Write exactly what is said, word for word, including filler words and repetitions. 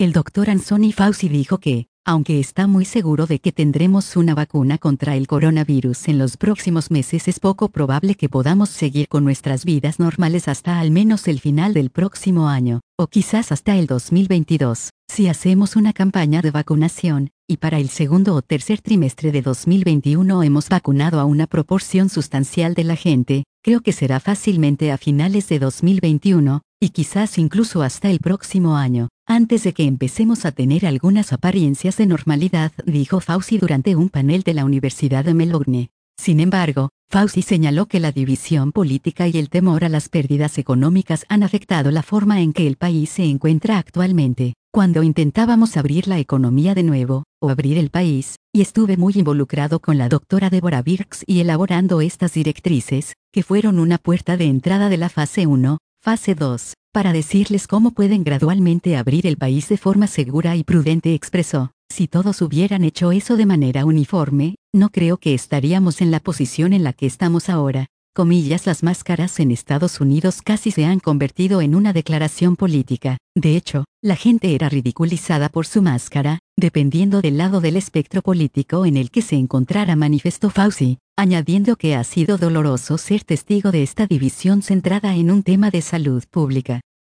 El doctor Anthony Fauci dijo que, aunque está muy seguro de que tendremos una vacuna contra el coronavirus en los próximos meses, es poco probable que podamos seguir con nuestras vidas normales hasta al menos el final del próximo año, o quizás hasta el dos mil veintidós, si hacemos una campaña de vacunación, y para el segundo o tercer trimestre de dos mil veintiuno hemos vacunado a una proporción sustancial de la gente. Creo que será fácilmente a finales de dos mil veintiuno, y quizás incluso hasta el próximo año, antes de que empecemos a tener algunas apariencias de normalidad, dijo Fauci durante un panel de la Universidad de Melbourne. Sin embargo, Fauci señaló que la división política y el temor a las pérdidas económicas han afectado la forma en que el país se encuentra actualmente. Cuando intentábamos abrir la economía de nuevo, o abrir el país, y estuve muy involucrado con la doctora Deborah Birx y elaborando estas directrices, que fueron una puerta de entrada de la fase uno, fase dos, para decirles cómo pueden gradualmente abrir el país de forma segura y prudente, expresó. Si todos hubieran hecho eso de manera uniforme, no creo que estaríamos en la posición en la que estamos ahora. Comillas, las máscaras en Estados Unidos casi se han convertido en una declaración política. De hecho, la gente era ridiculizada por su máscara, dependiendo del lado del espectro político en el que se encontrara, manifestó Fauci, añadiendo que ha sido doloroso ser testigo de esta división centrada en un tema de salud pública.